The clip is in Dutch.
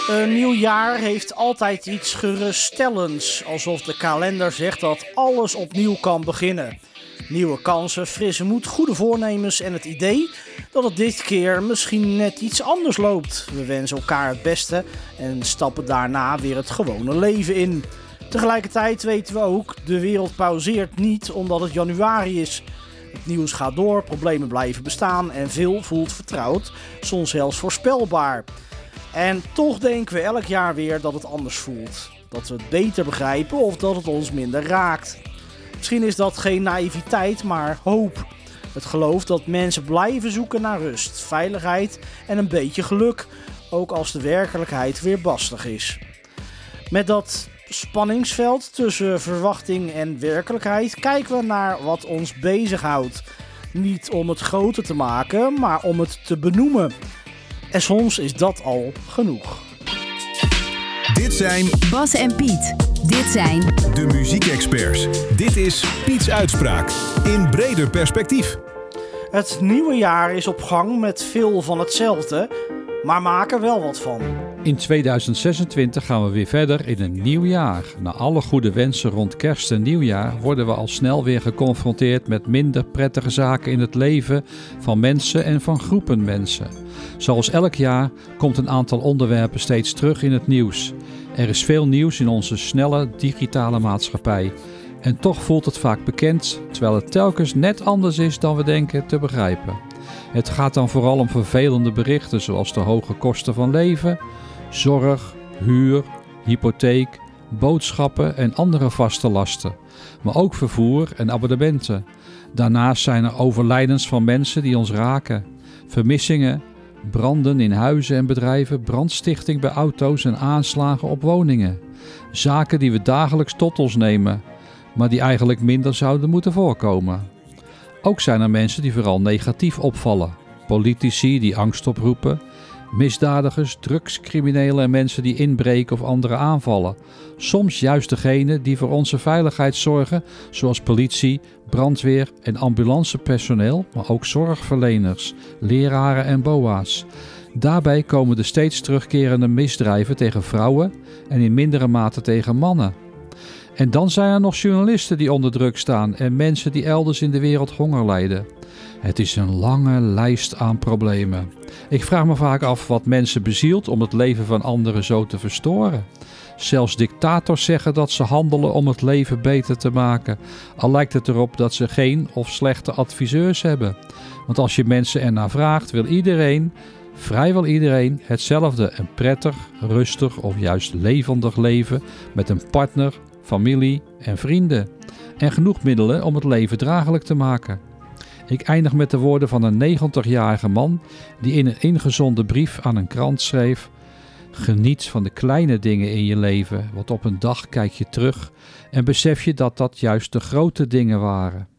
Een nieuw jaar heeft altijd iets geruststellends. Alsof de kalender zegt dat alles opnieuw kan beginnen. Nieuwe kansen, frisse moed, goede voornemens en het idee dat het dit keer misschien net iets anders loopt. We wensen elkaar het beste en stappen daarna weer het gewone leven in. Tegelijkertijd weten we ook, de wereld pauzeert niet omdat het januari is. Het nieuws gaat door, problemen blijven bestaan en veel voelt vertrouwd, soms zelfs voorspelbaar. En toch denken we elk jaar weer dat het anders voelt. Dat we het beter begrijpen of dat het ons minder raakt. Misschien is dat geen naïviteit, maar hoop. Het geloof dat mensen blijven zoeken naar rust, veiligheid en een beetje geluk, ook als de werkelijkheid weerbarstig is. Met dat spanningsveld tussen verwachting en werkelijkheid kijken we naar wat ons bezighoudt. Niet om het groter te maken, maar om het te benoemen. En soms is dat al genoeg. Dit zijn Bas en Piet. Dit zijn de muziekexperts. Dit is Piets Uitspraak in breder perspectief. Het nieuwe jaar is op gang met veel van hetzelfde, maar maak er wel wat van. In 2026 gaan we weer verder in een nieuw jaar. Na alle goede wensen rond kerst en nieuwjaar worden we al snel weer geconfronteerd met minder prettige zaken in het leven van mensen en van groepen mensen. Zoals elk jaar komt een aantal onderwerpen steeds terug in het nieuws. Er is veel nieuws in onze snelle digitale maatschappij. En toch voelt het vaak bekend, terwijl het telkens net anders is dan we denken te begrijpen. Het gaat dan vooral om vervelende berichten zoals de hoge kosten van leven, zorg, huur, hypotheek, boodschappen en andere vaste lasten. Maar ook vervoer en abonnementen. Daarnaast zijn er overlijdens van mensen die ons raken, vermissingen, branden in huizen en bedrijven, brandstichting bij auto's en aanslagen op woningen. Zaken die we dagelijks tot ons nemen, maar die eigenlijk minder zouden moeten voorkomen. Ook zijn er mensen die vooral negatief opvallen. Politici die angst oproepen, misdadigers, drugscriminelen en mensen die inbreken of anderen aanvallen. Soms juist degenen die voor onze veiligheid zorgen, zoals politie, brandweer en ambulancepersoneel, maar ook zorgverleners, leraren en boa's. Daarbij komen de steeds terugkerende misdrijven tegen vrouwen en in mindere mate tegen mannen. En dan zijn er nog journalisten die onder druk staan en mensen die elders in de wereld honger lijden. Het is een lange lijst aan problemen. Ik vraag me vaak af wat mensen bezielt om het leven van anderen zo te verstoren. Zelfs dictators zeggen dat ze handelen om het leven beter te maken. Al lijkt het erop dat ze geen of slechte adviseurs hebben. Want als je mensen ernaar vraagt, wil iedereen, vrijwel iedereen, hetzelfde: een prettig, rustig of juist levendig leven met een partner, familie en vrienden. En genoeg middelen om het leven draaglijk te maken. Ik eindig met de woorden van een 90-jarige man die in een ingezonden brief aan een krant schreef: geniet van de kleine dingen in je leven, want op een dag kijk je terug en besef je dat dat juist de grote dingen waren.